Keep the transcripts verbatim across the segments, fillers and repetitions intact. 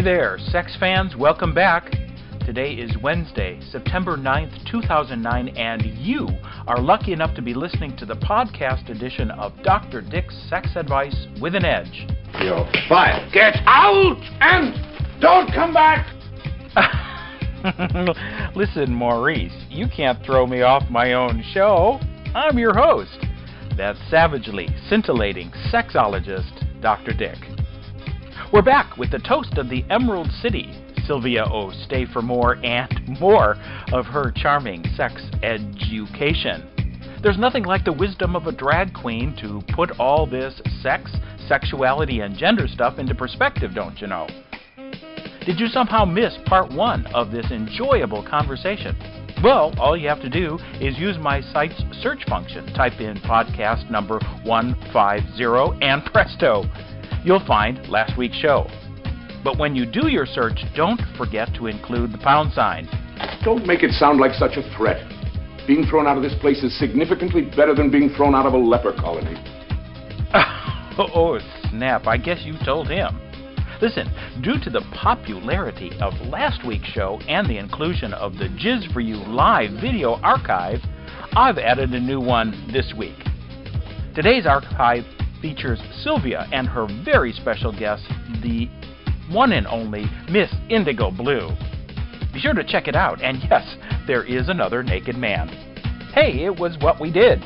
Hey there, sex fans, welcome back. Today is Wednesday, September ninth, two thousand nine, and you are lucky enough to be listening to the podcast edition of Doctor Dick's Sex Advice with an Edge. You're fired. Get out and don't come back! Listen, Maurice, you can't throw me off my own show. I'm your host, that savagely scintillating sexologist, Doctor Dick. We're back with the toast of the Emerald City, Sylvia O. Stay for more and more of her charming sex education. There's nothing like the wisdom of a drag queen to put all this sex, sexuality, and gender stuff into perspective, don't you know? Did you somehow miss part one of this enjoyable conversation? Well, all you have to do is use my site's search function. Type in podcast number one fifty and presto, you'll find last week's show. But when you do your search, don't forget to include the pound sign. Don't make it sound like such a threat. Being thrown out of this place is significantly better than being thrown out of a leper colony. Oh, snap. I guess you told him. Listen, due to the popularity of last week's show and the inclusion of the Jizz For You live video archive, I've added a new one this week. Today's archive features Sylvia and her very special guest, the one and only Miss Indigo Blue. Be sure to check it out, and yes, there is another naked man. Hey, it was what we did.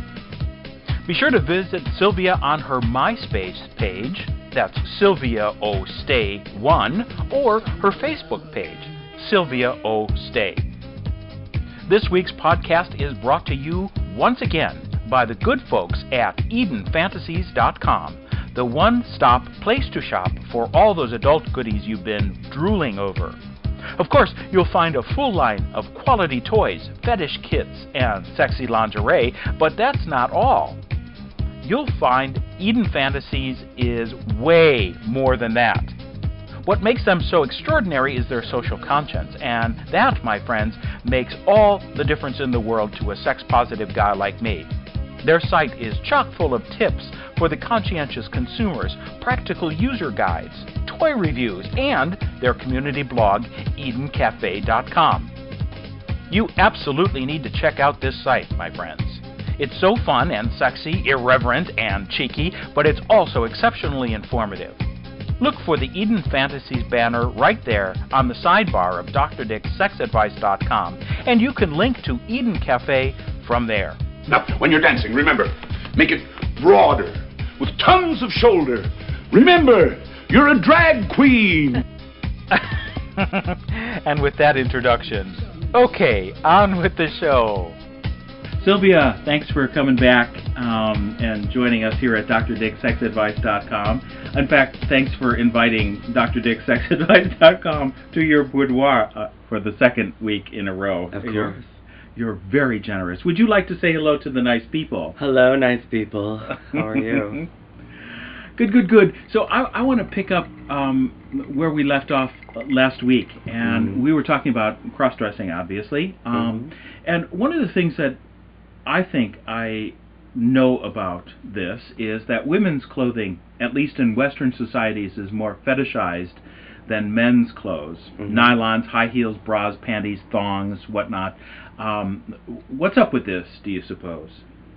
Be sure to visit Sylvia on her MySpace page, that's Sylvia O. Stay one, or her Facebook page, Sylvia O. Stay. This week's podcast is brought to you once again by the good folks at Eden Fantasies dot com, the one-stop place to shop for all those adult goodies you've been drooling over. Of course, you'll find a full line of quality toys, fetish kits, and sexy lingerie, but that's not all. You'll find Eden Fantasies is way more than that. What makes them so extraordinary is their social conscience, and that, my friends, makes all the difference in the world to a sex-positive guy like me. Their site is chock full of tips for the conscientious consumers, practical user guides, toy reviews, and their community blog, Eden Cafe dot com. You absolutely need to check out this site, my friends. It's so fun and sexy, irreverent and cheeky, but it's also exceptionally informative. Look for the Eden Fantasies banner right there on the sidebar of Doctor Dick's Sex Advice dot com, and you can link to Eden Cafe from there. Now, when you're dancing, remember, make it broader, with tons of shoulder. Remember, you're a drag queen. And with that introduction, okay, on with the show. Sylvia, thanks for coming back um, and joining us here at Doctor Dick's Sex Advice dot com. In fact, thanks for inviting Doctor Dick's Sex Advice dot com to your boudoir uh, for the second week in a row. Of You're, course. You're very generous. Would you like to say hello to the nice people? Hello, nice people. How are you? Good, good, good. So I, I want to pick up um, where we left off last week, and mm-hmm. we were talking about cross-dressing, obviously. Um, mm-hmm. And one of the things that I think I know about this is that women's clothing, at least in Western societies, is more fetishized than men's clothes. Mm-hmm. Nylons, high heels, bras, panties, thongs, whatnot. Um, what's up with this, do you suppose?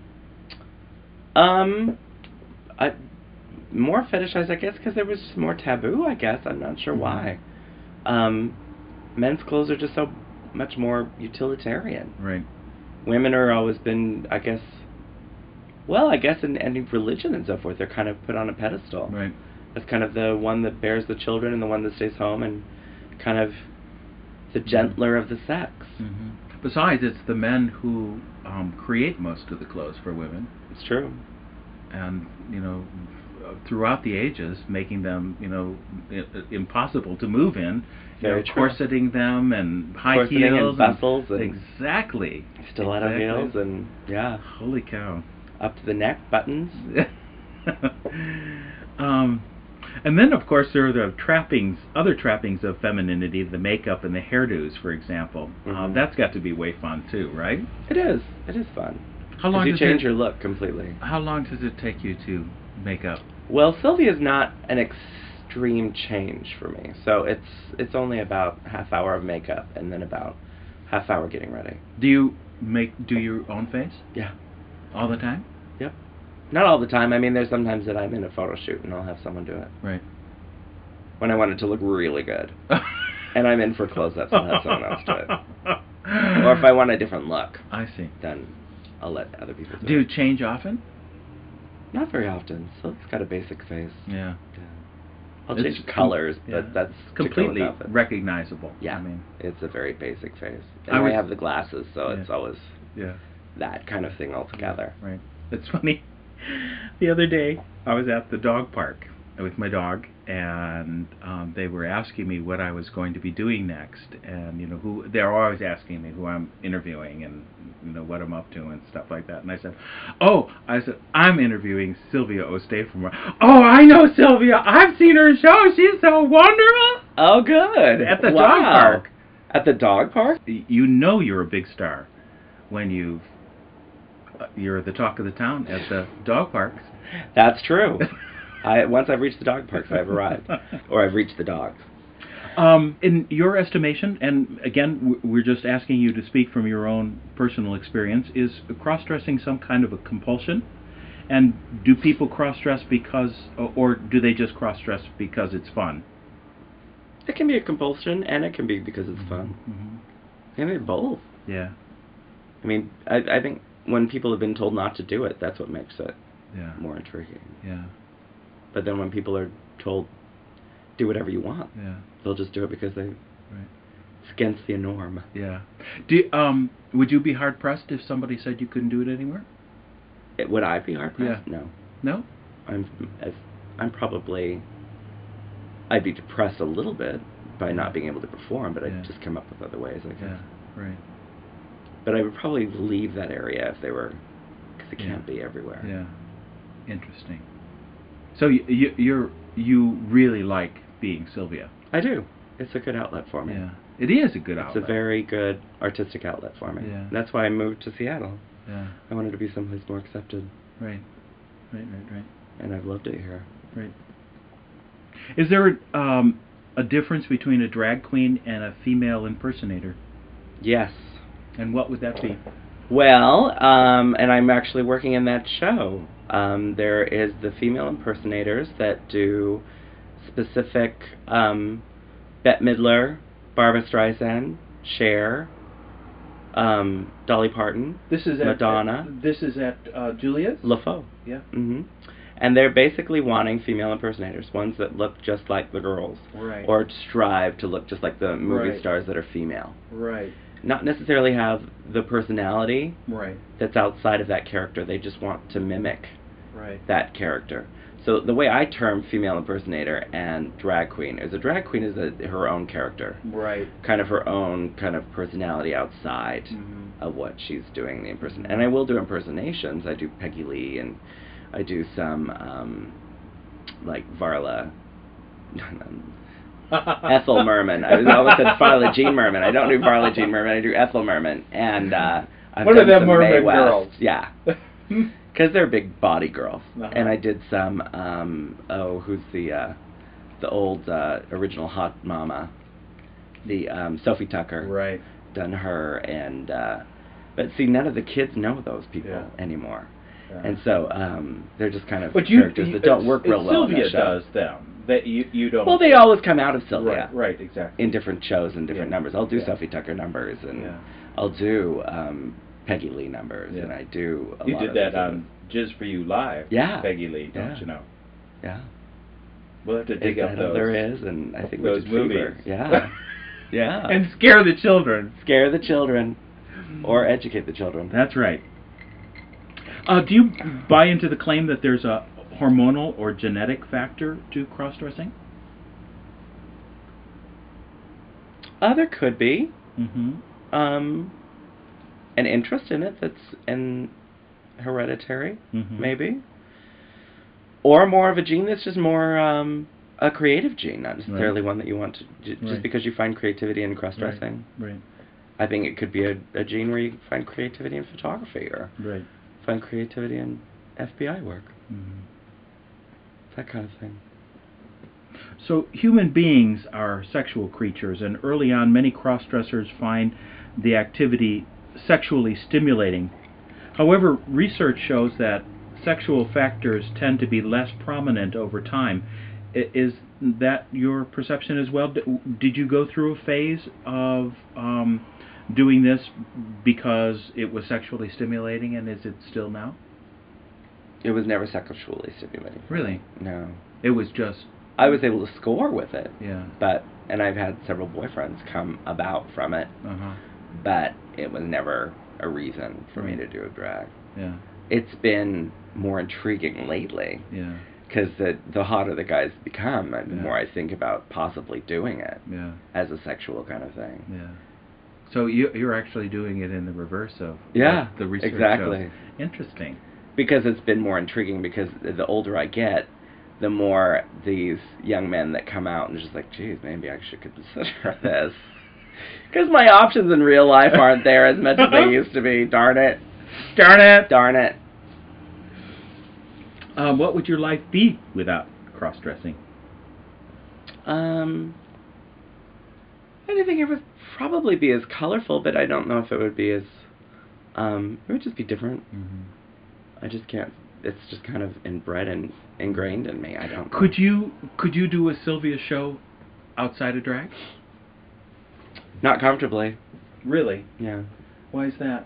Um, I, more fetishized, I guess, because there was more taboo, I guess. I'm not sure why. Um, men's clothes are just so much more utilitarian. Right. Women are always been, I guess, well, I guess in any religion and so forth, they're kind of put on a pedestal. Right. As kind of the one that bears the children and the one that stays home and kind of the gentler of the sex. Mm-hmm. Besides, it's the men who um, create most of the clothes for women. It's true. And, you know, throughout the ages, making them, you know, I- impossible to move in. Very you know, true. corseting them and high Corseting heels. and bustles. And exactly. Stiletto exactly. heels and, yeah. Holy cow. Up to the neck, buttons. um, and then, of course, there are the trappings, other trappings of femininity, the makeup and the hairdos, for example. Mm-hmm. Uh, that's got to be way fun, too, right? It is. It is fun. How long you does change it, your look completely. How long does it take you to make up? Well, Sylvia's not an extreme change for me. So it's it's only about half hour of makeup and then about half hour getting ready. Do you make do your own face Yeah. all the time? Yep. Not all the time. I mean, there's sometimes that I'm in a photo shoot and I'll have someone do it. Right. When I want it to look really good. And I'm in for close-ups, I'll have someone else do it. Or if I want a different look, I see. then I'll let other people do, Do you it. change often? Not very often. So it's got a basic face. Yeah. Yeah. I'll It's change com- colors, yeah. but that's completely to go with outfit. recognizable. Yeah. I mean, it's a very basic face. I And I, was- have the glasses, so Yeah. it's always yeah. that kind of thing altogether. Right. It's funny. The other day, I was at the dog park with my dog, and um, they were asking me what I was going to be doing next, and you know who they're always asking me who I'm interviewing and you know what I'm up to and stuff like that. And I said, "Oh, I said I'm interviewing Sylvia Ostay from." Oh, I know Sylvia. I've seen her show. She's so wonderful. Oh, good. At the wow. dog park. At the dog park? Y- You know you're a big star when you uh, you're the talk of the town at the dog parks. That's true. I once I've reached the dog parks, I've arrived, or I've reached the dogs. Um, in your estimation, and again, w- we're just asking you to speak from your own personal experience, is cross-dressing some kind of a compulsion? And do people cross-dress because, or, or do they just cross-dress because it's fun? It can be a compulsion, and it can be because it's fun. Mm-hmm. And they're both. Yeah. I mean, I, I think when people have been told not to do it, that's what makes it Yeah. more intriguing. Yeah. But then when people are told, do whatever you want, Yeah. they'll just do it because they Right. it's against the norm. Yeah. Do um would you be hard pressed if somebody said you couldn't do it anymore? It, would I be hard pressed? Yeah. No. No. I'm as I'm probably I'd be depressed a little bit by not being able to perform, but Yeah. I'd just come up with other ways, I guess. Yeah. Right. But I would probably leave that area if they were, because it Yeah. can't be everywhere. Yeah. Interesting. So you, you you're you really like being Sylvia. I do. It's a good outlet for me. Yeah. It is a good It's outlet. a very good artistic outlet for me. Yeah. That's why I moved to Seattle. Yeah. I wanted to be someplace more accepted, Right. Right. Right. Right. and I've loved it here. Right. Is there um, a difference between a drag queen and a female impersonator? Yes. And what would that be? Well, um, and I'm actually working in that show. Um, there is the female impersonators that do specific um, Bette Midler, Barbra Streisand, Cher, um, Dolly Parton, This is Madonna. At, this is at uh, Julia's. LaFaux. Yeah. hmm And they're basically wanting female impersonators, ones that look just like the girls, Right. or strive to look just like the movie Right. stars that are female. Right. Not necessarily have the personality Right. that's outside of that character. They just want to mimic Right. that character. So the way I term female impersonator and drag queen is a drag queen is a, her own character, Right. kind of her own kind of personality outside Mhm. of what she's doing the imperson. And I will do impersonations. I do Peggy Lee, and I do some um, like Varla. Ethel Merman. I always said Varla Jean Merman. I don't do Varla Jean Merman. I do Ethel Merman. And uh, I've What done are them some Merman Mae West. girls? Yeah. Because they're big body girls. Uh-huh. And I did some, um, oh, who's the uh, the old uh, original Hot Mama? The um, Sophie Tucker. Right. Done her. and uh, But see, none of the kids know those people Yeah. anymore. Yeah. And so um, they're just kind of But you, characters you- that don't uh, work real uh, well in Sylvia that show. does them. That you you don't. Well, they always come out of Sylvia Right. Right. Exactly. in different shows and different Yeah. numbers. I'll do Yeah. Sophie Tucker numbers, and Yeah. I'll do um, Peggy Lee numbers, Yeah. and I do a You lot did of that those on Jizz for You Live. Yeah. Peggy Lee, don't Yeah. you know? Yeah. We'll have to dig Is up that all those. there is, and I think those we did Fever. movies. Yeah. Yeah. And scare the children. Scare the children, or educate the children. That's right. Uh, do you buy into the claim that there's a hormonal or genetic factor to cross-dressing? Uh, there could be Mm-hmm. um, an interest in it that's in hereditary, Mhm. maybe, or more of a gene that's just more um, a creative gene, not necessarily Right. one that you want to j- just Right. because you find creativity in cross-dressing. Right. Right. I think it could be a, a gene where you find creativity in photography or Right. find creativity in F B I work, Mm-hmm. that kind of thing. So human beings are sexual creatures, and early on many cross-dressers find the activity sexually stimulating. However, research shows that sexual factors tend to be less prominent over time. I- Is that your perception as well? D- Did you go through a phase of um, doing this because it was sexually stimulating, and is it still now? It was never sexually stimulating. Really? No. It was just... I was able to score with it. Yeah. But, and I've had several boyfriends come about from it, Uh-huh. but it was never a reason for me Right. to do a drag. Yeah. It's been more intriguing lately, Yeah. because the, the hotter the guys become, the Yeah. more I think about possibly doing it Yeah. as a sexual kind of thing. Yeah. So you, you're actually doing it in the reverse of Yeah, what the research exactly. shows. Interesting. Because it's been more intriguing, because the older I get, the more these young men that come out and just like, geez, maybe I should consider this. Because my options in real life aren't there as much as they used to be. Darn it. Darn it! Darn it. Um, what would your life be without cross-dressing? Um, I don't think it would probably be as colorful, but I don't know if it would be as, um, it would just be different. Mm-hmm. I just can't, it's just kind of inbred and ingrained in me. I don't know. Could you could you do a Sylvia show outside of drag? Not comfortably. Really? Yeah. Why is that?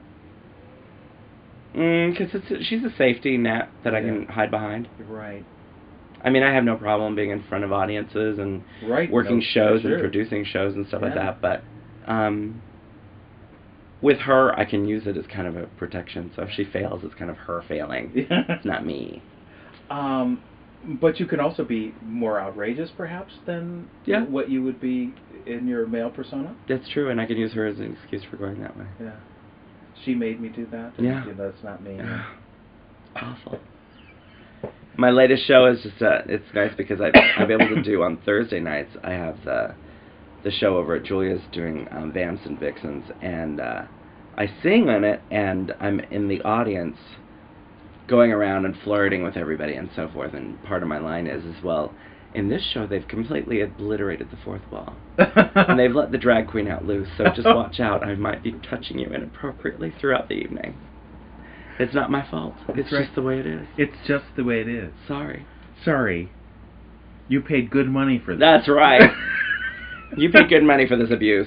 Mm, because it's she's a safety net that I can Yeah. hide behind. Right. I mean, I have no problem being in front of audiences and Right. working No, shows sure. and producing shows and stuff like Yeah. that, but um, with her, I can use it as kind of a protection. So if she fails, it's kind of her failing. It's not me. Um, but you can also be more outrageous, perhaps, than Yeah. what you would be in your male persona. That's true, and I can use her as an excuse for going that way. Yeah. She made me do that. Yeah. That's not me. Awful. My latest show is just, uh, it's nice because I, I'm able to do on Thursday nights, I have the, the show over at Julia's doing um, Vamps and Vixens, and uh, I sing on it, and I'm in the audience going around and flirting with everybody and so forth, and part of my line is as well, in this show they've completely obliterated the fourth wall. And they've let the drag queen out loose, so just watch out, I might be touching you inappropriately throughout the evening. It's not my fault. It's That's right. just the way it is. It's just the way it is. Sorry. Sorry. You paid good money for this. That's right. You paid good money for this abuse.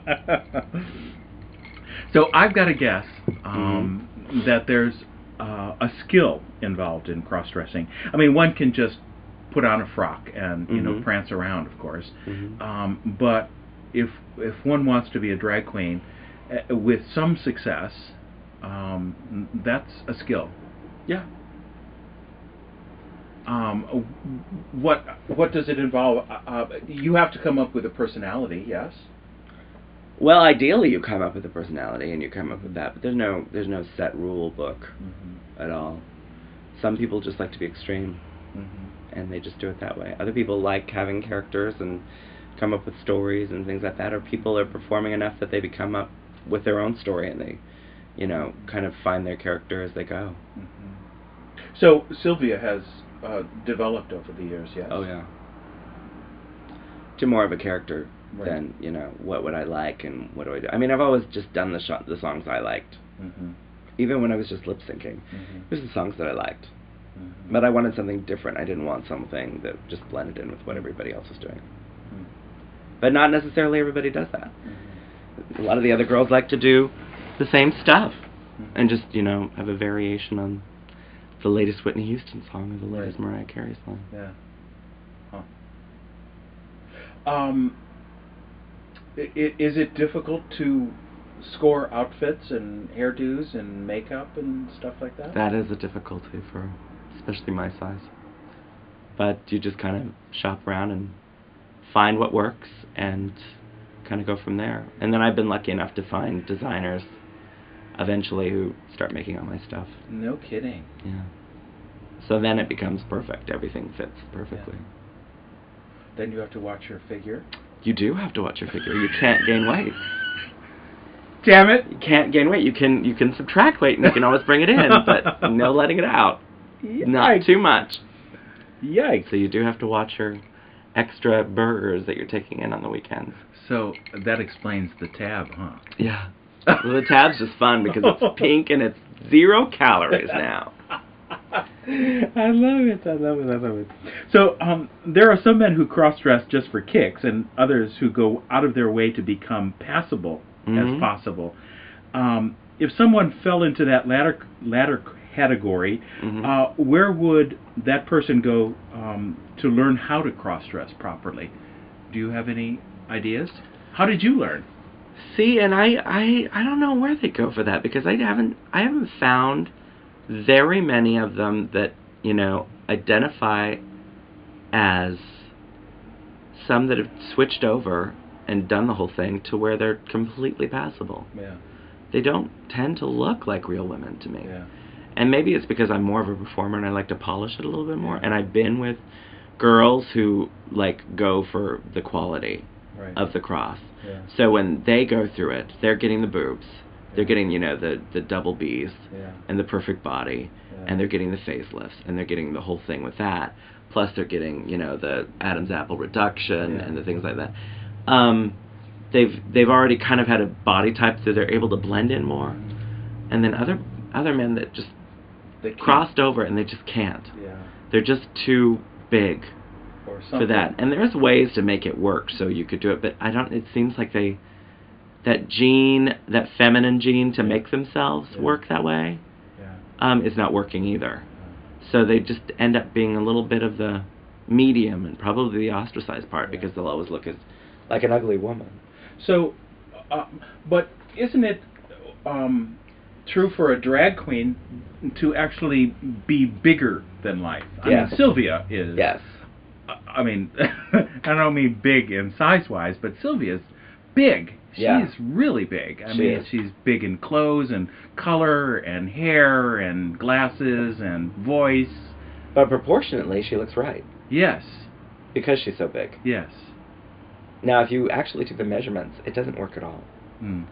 So I've got to guess um, mm-hmm. that there's uh, a skill involved in cross-dressing. I mean, one can just put on a frock and you mm-hmm. know prance around, of course. Mm-hmm. Um, but if if one wants to be a drag queen uh, with some success, um, that's a skill. Yeah. Um, what what does it involve? Uh, you have to come up with a personality, yes. Well, ideally, you come up with a personality and you come up with that, but there's no there's no set rule book mm-hmm. at all. Some people just like to be extreme, mm-hmm. and they just do it that way. Other people like having characters and come up with stories and things like that. Or people are performing enough that they become up with their own story and they, you know, kind of find their character as they go. Mm-hmm. So Sylvia has uh, developed over the years, yes? Oh yeah. To more of a character. Right. Then, you know, what would I like and what do I do? I mean, I've always just done the sh- the songs I liked. Mm-hmm. Even when I was just lip syncing. Mm-hmm. It was the songs that I liked. Mm-hmm. But I wanted something different. I didn't want something that just blended in with what everybody else was doing. Mm-hmm. But not necessarily everybody does that. Mm-hmm. A lot of the other girls like to do the same stuff. Mm-hmm. And just, you know, have a variation on the latest Whitney Houston song or the latest right. Mariah Carey song. Yeah. Huh. Um... Is it difficult to score outfits and hairdos and makeup and stuff like that? That is a difficulty for especially my size. But you just kind of shop around and find what works and kind of go from there. And then I've been lucky enough to find designers eventually who start making all my stuff. No kidding. Yeah. So then it becomes perfect. Everything fits perfectly. Yeah. Then you have to watch your figure. You do have to watch your figure. You can't gain weight. Damn it! You can't gain weight. You can you can subtract weight and you can always bring it in, but no letting it out. Yikes. Not too much. Yikes! So you do have to watch her extra burgers that you're taking in on the weekends. So that explains the tab, huh? Yeah. Well, the tab's just fun because it's pink and it's zero calories now. I love it. I love it. I love it. So um, there are some men who cross-dress just for kicks, and others who go out of their way to become passable Mhm. as possible. Um, if someone fell into that latter latter category, Mhm. uh, where would that person go um, to learn how to cross-dress properly? Do you have any ideas? How did you learn? See, and I, I, I don't know where they go for that because I haven't I haven't found very many of them that, you know, identify as some that have switched over and done the whole thing to where they're completely passable. Yeah. They don't tend to look like real women to me. Yeah. And maybe it's because I'm more of a performer and I like to polish it a little bit more. And I've been with girls who, like, go for the quality Right. of the cross. Yeah. So when they go through it, they're getting the boobs. They're getting, you know, the, the double B's Yeah. and the perfect body. Yeah. And they're getting the facelifts. And they're getting the whole thing with that. Plus they're getting, you know, the Adam's apple reduction Yeah. and the things like that. Um, they've they've already kind of had a body type so they're able to blend in more. And then other other men that just They can't. crossed over and they just can't. Yeah. They're just too big Or for something. that. And there's ways to make it work so you could do it, but I don't it seems like they that gene, that feminine gene to make themselves Yeah. work that way Yeah. um, is not working either. So they just end up being a little bit of the medium and probably the ostracized part Yeah. because they'll always look as like an ugly woman. So, uh, but isn't it um, true for a drag queen to actually be bigger than life? I Yes. mean, Sylvia is. Yes. I mean, I don't mean big in size-wise, but Sylvia's big. She's Yeah. really big. I She mean, is. she's big in clothes and color and hair and glasses and voice. But proportionately, she looks right Yes. because she's so big. Yes. Now, if you actually took the measurements, it doesn't work at all. Mm.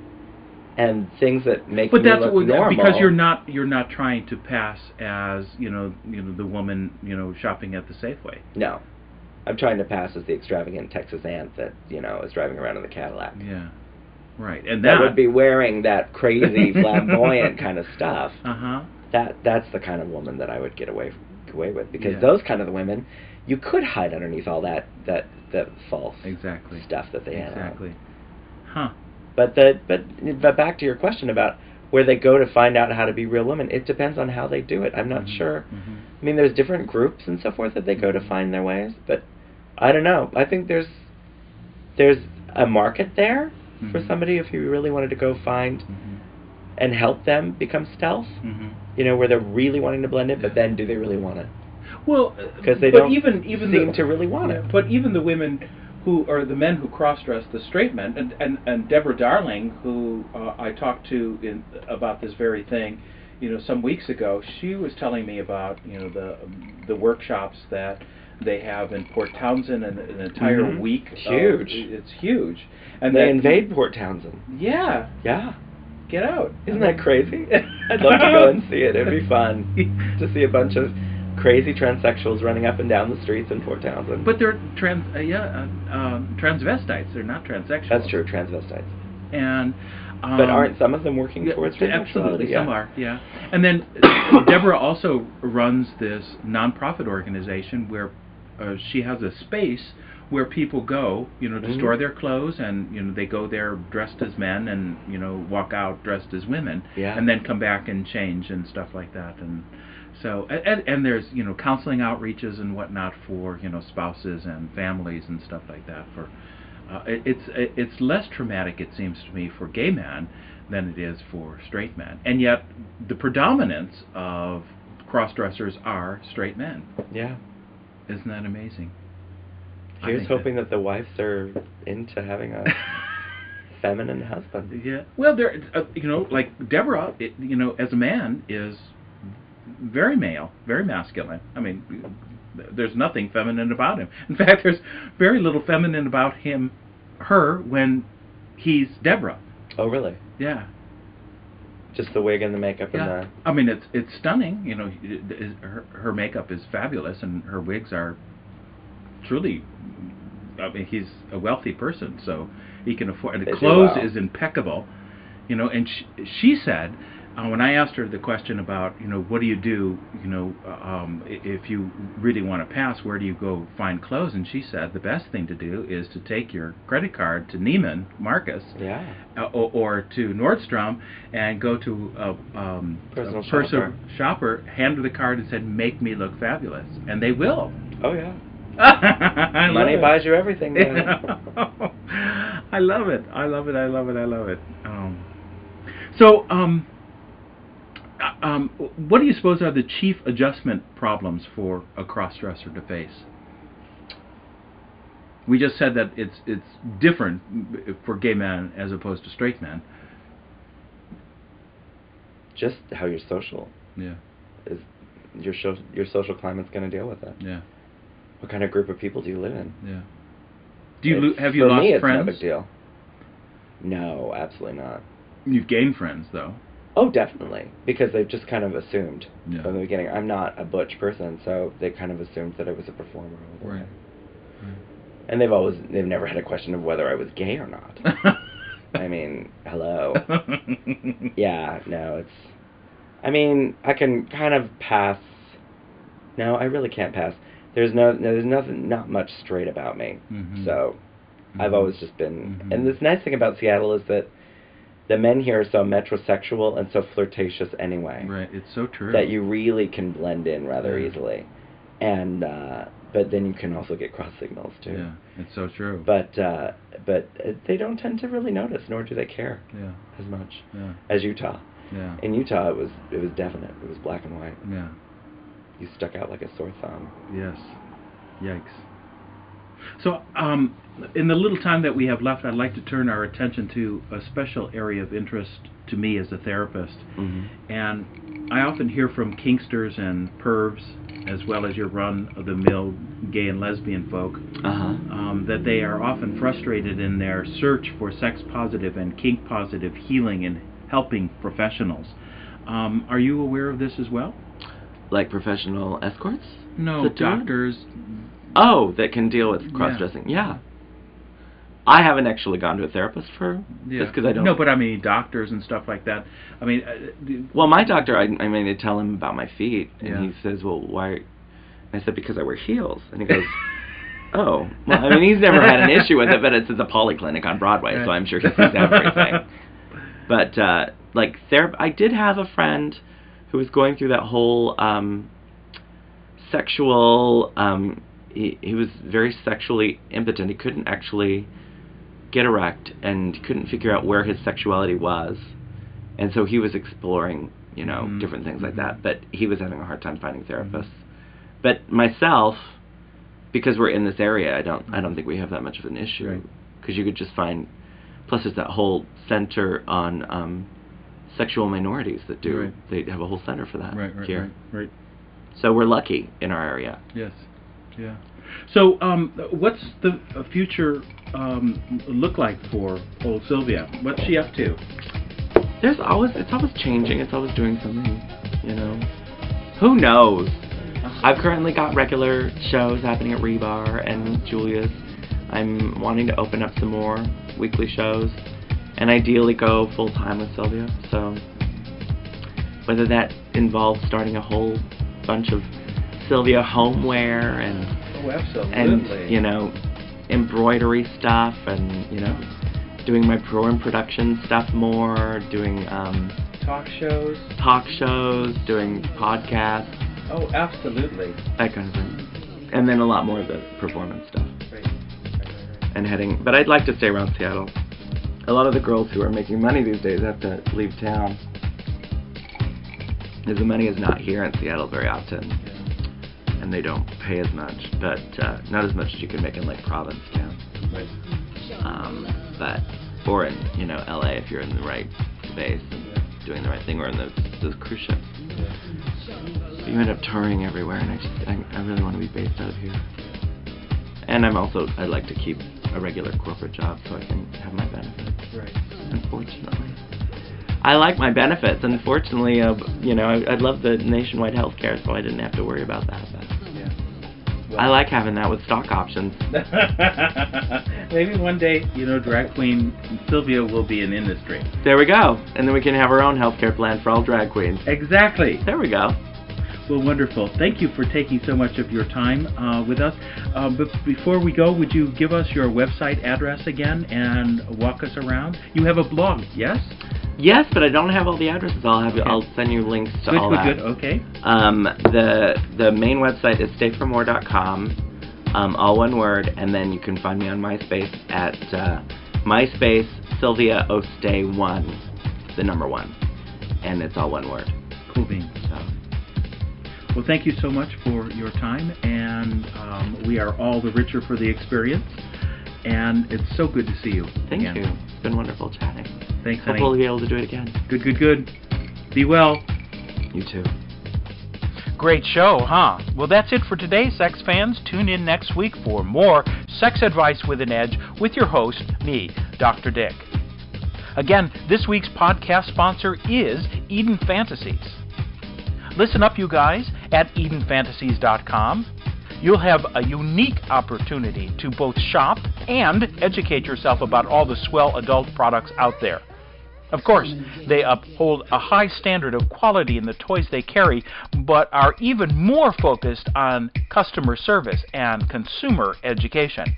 And things that make But me that's look what, normal, because you're not you're not trying to pass as you know you know the woman you know shopping at the Safeway. No. I'm trying to pass as the extravagant Texas aunt that, you know, is driving around in the Cadillac. Yeah. Right. And That that, would be wearing that crazy flamboyant kind of stuff. Uh huh. That that's the kind of woman that I would get away away with because Yeah. those kind of women, you could hide underneath all that that that false Exactly. stuff that they had on. Exactly. Huh. But the but but back to your question about where they go to find out how to be real women, it depends on how they do it. I'm not Mhm. sure. Mhm. I mean, there's different groups and so forth that they go to find their ways, but I don't know. I think there's there's a market there for Mhm. somebody if you really wanted to go find Mhm. and help them become stealth. Mhm. You know, where they're really wanting to blend it, but Yeah. then do they really want it? Well, 'Cause they but don't even even seem the, to really want yeah, it. But even the women who or the men who cross-dress, the straight men, and and, and Deborah Darling, who uh, I talked to in about this very thing, you know, some weeks ago, she was telling me about you know the the workshops that they have in Port Townsend and an entire Mhm. week. of- Huge. it's huge. And They that- invade Port Townsend. Yeah, Yeah. get out. Isn't that crazy? I'd love to go and see it. It'd be fun to see a bunch of crazy transsexuals running up and down the streets in Port Townsend. But they're trans, uh, yeah, uh, um, transvestites. They're not transsexuals. That's true, transvestites. And um, But aren't some of them working yeah, towards absolutely transsexuality? Yeah. some are, yeah. And then Deborah also runs this nonprofit organization where uh, she has a space where people go, you know, to Mhm. store their clothes, and you know they go there dressed as men, and you know walk out dressed as women, Yeah. and then come back and change and stuff like that. And so, and, and there's you know counseling outreaches and whatnot for you know spouses and families and stuff like that. For uh, it, it's it, it's less traumatic, it seems to me, for gay men than it is for straight men, and yet the predominance of cross-dressers are straight men. Yeah. Isn't that amazing? I Here's think hoping that the wives are into having a feminine husband. Yeah. Well, there, uh, you know, like Deborah, it, you know, as a man, is very male, very masculine. I mean, there's nothing feminine about him. In fact, there's very little feminine about him, her, when he's Deborah. Oh, really? Yeah. Just the wig and the makeup Yeah. and the... I mean, it's it's stunning. You know, it- it- her her makeup is fabulous, and her wigs are truly I mean, he's a wealthy person, so he can afford. And the They do clothes well. is impeccable, you know. And she, she said, uh, when I asked her the question about, you know, what do you do, you know, um, i- if you really want to pass, where do you go find clothes? And she said the best thing to do is to take your credit card to Neiman Marcus, Yeah. uh, or, or to Nordstrom, and go to a, um, Personal a person shopper. shopper, hand her the card and said, "Make me look fabulous," and they will. Oh yeah. I Money love it. buys you everything. Man. I love it. I love it. I love it. I love it. Um, so, um, uh, um, what do you suppose are the chief adjustment problems for a cross-dresser to face? We just said that it's it's different for gay men as opposed to straight men. Just how you're social Yeah. is your sho- your social climate's going to deal with it. Yeah. What kind of group of people do you live in? Yeah. Do you It's- lo- have you for lost me, it's friends? no big deal. No, absolutely not. You've gained friends though. Oh, definitely, because they've just kind of assumed Yeah. from the beginning. I'm not a butch person, so they kind of assumed that I was a performer. all the Right. way. And they've always, they've never had a question of whether I was gay or not. I mean, hello. Yeah, no, it's, I mean, I can kind of pass, no, I really can't pass. There's no, no there's nothing, not much straight about me. Mhm. So, I've Mhm. always just been, Mhm. and this nice thing about Seattle is that the men here are so metrosexual and so flirtatious anyway. Right. It's so true. That you really can blend in rather Yeah. easily. And, uh, but then you can also get cross signals too. Yeah. It's so true. But, uh, but uh, they don't tend to really notice, nor do they care Yeah. as much Yeah. as Utah. Yeah. In Utah, it was, it was definite. It was black and white. Yeah. You stuck out like a sore thumb. Yes. Yikes. So, um, in the little time that we have left, I'd like to turn our attention to a special area of interest to me as a therapist. Mm-hmm. And I often hear from kinksters and pervs, as well as your run-of-the-mill gay and lesbian folk, Uh-huh. um, that they are often frustrated in their search for sex-positive and kink-positive healing and helping professionals. Um, are you aware of this as well? Like professional escorts? No, That do it? doctors. Oh, that can deal with cross-dressing. Yeah. I haven't actually gone to a therapist for Yeah. just because I don't. No, but I mean doctors and stuff like that. I mean, uh, the- Well, my doctor, I, I mean, I tell him about my feet, and Yeah. he says, "Well, why?" And I said, "Because I wear heels." And he goes, "Oh, well, I mean, he's never had an issue with it, but it's at the polyclinic on Broadway, so Right. I'm sure he sees everything." But uh, like, therap- I did have a friend who was going through that whole um, sexual. Um, he he was very sexually impotent. He couldn't actually get erect, and he couldn't figure out where his sexuality was, and so he was exploring, you know, Mhm. different things like Mhm. that. But he was having a hard time finding therapists. But myself, because we're in this area, I don't I don't think we have that much of an issue, Right. because you could just find. Plus, there's that whole center on um, sexual minorities that do. Right. They have a whole center for that right, right, here. right, right. So we're lucky in our area. Yes, yeah. So, um, what's the uh, future um, look like for old Sylvia? What's she up to? There's always it's always changing. It's always doing something. You know, who knows? I've currently got regular shows happening at Rebar and Julia's. I'm wanting to open up some more weekly shows, and ideally go full time with Sylvia. So whether that involves starting a whole bunch of Sylvia homeware and Oh, absolutely. and you know embroidery stuff, and you know doing my program production stuff more, doing um, talk shows. talk shows, doing podcasts, Oh, absolutely. that kind of thing, and then a lot more of the performance stuff. Right. And heading, but I'd like to stay around Seattle. A lot of the girls who are making money these days have to leave town, because the money is not here in Seattle very often, Yeah. and they don't pay as much, but uh, not as much as you can make in like Provincetown. Right. Um, but or in you know L A if you're in the right space and doing the right thing, or in those those cruise ships. But you end up touring everywhere, and I just I, I really want to be based out of here. And I'm also I like to keep a regular corporate job so I can have my benefits. Right. Unfortunately, I like my benefits. Unfortunately, uh, you know I, I love the nationwide health care, so I didn't have to worry about that. But Yeah. Well, I like having that with stock options. Maybe one day, you know, drag queen Sylvia will be in industry. There we go. And then we can have our own healthcare plan for all drag queens. Exactly. There we go. Well, wonderful. Thank you for taking so much of your time uh, with us. Uh, but before we go, would you give us your website address again and walk us around? You have a blog, yes? Yes, but I don't have all the addresses. I'll have. Okay. I'll send you links to Good, all good, that. good. Okay. Um, the the main website is stay for more dot com, um, all one word, and then you can find me on MySpace at uh, MySpace Sylvia Ostay one, the number one, and it's all one word. Cool beans. So. Well, thank you so much for your time, and um, we are all the richer for the experience. And it's so good to see you. Thank again. you. It's been wonderful chatting. Thanks, honey. Hope we'll be able to do it again. Good, good, good. Be well. You too. Great show, huh? Well, that's it for today, sex fans. Tune in next week for more Sex Advice with an Edge with your host, me, Doctor Dick. Again, this week's podcast sponsor is Eden Fantasies. Listen up, you guys, at eden fantasies dot com. You'll have a unique opportunity to both shop and educate yourself about all the swell adult products out there. Of course, they uphold a high standard of quality in the toys they carry, but are even more focused on customer service and consumer education.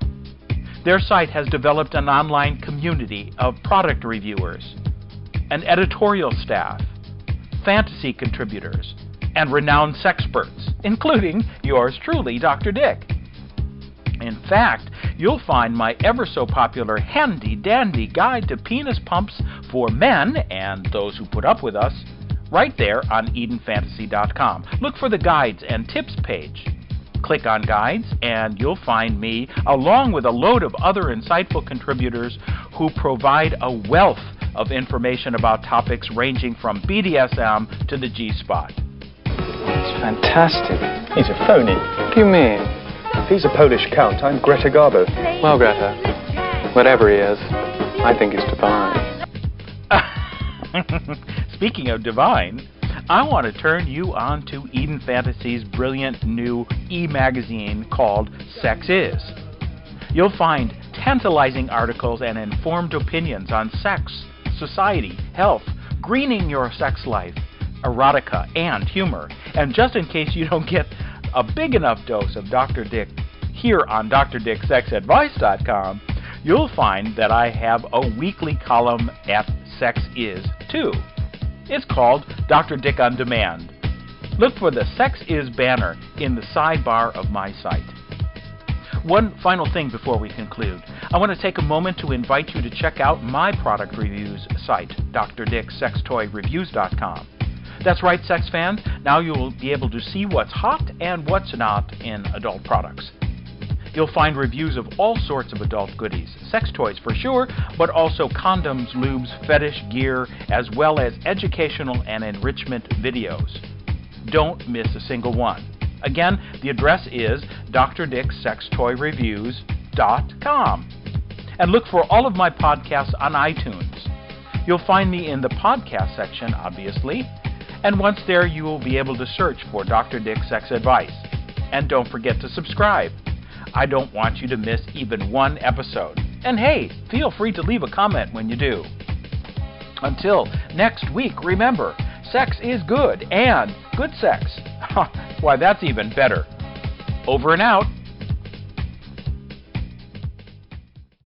Their site has developed an online community of product reviewers, an editorial staff, fantasy contributors, and renowned sexperts, including yours truly, Doctor Dick. In fact, you'll find my ever-so-popular handy-dandy guide to penis pumps for men and those who put up with us right there on eden fantasy dot com. Look for the Guides and Tips page. Click on Guides, and you'll find me, along with a load of other insightful contributors who provide a wealth of information about topics ranging from B D S M to the G-spot. It's fantastic. He's a phony. What do you mean? If he's a Polish count, I'm Greta Garbo. Well, Greta, whatever he is, I think he's divine. Speaking of divine, I want to turn you on to Eden Fantasy's brilliant new e-magazine called Sex Is. You'll find tantalizing articles and informed opinions on sex, society, health, greening your sex life, erotica, and humor. And just in case you don't get a big enough dose of Doctor Dick here on dr dick sex advice dot com, you'll find that I have a weekly column at Sex Is too. It's called Doctor Dick on Demand. Look for the Sex Is banner in the sidebar of my site. One final thing before we conclude. I want to take a moment to invite you to check out my product reviews site, dr dick sex toy reviews dot com. That's right, sex fans. Now you will be able to see what's hot and what's not in adult products. You'll find reviews of all sorts of adult goodies, sex toys for sure, but also condoms, lubes, fetish gear, as well as educational and enrichment videos. Don't miss a single one. Again, the address is dr dick sex toy reviews dot com. And look for all of my podcasts on iTunes. You'll find me in the podcast section, obviously. And once there, you will be able to search for Doctor Dick Sex Advice. And don't forget to subscribe. I don't want you to miss even one episode. And hey, feel free to leave a comment when you do. Until next week, remember, sex is good, and good sex, why, that's even better. Over and out.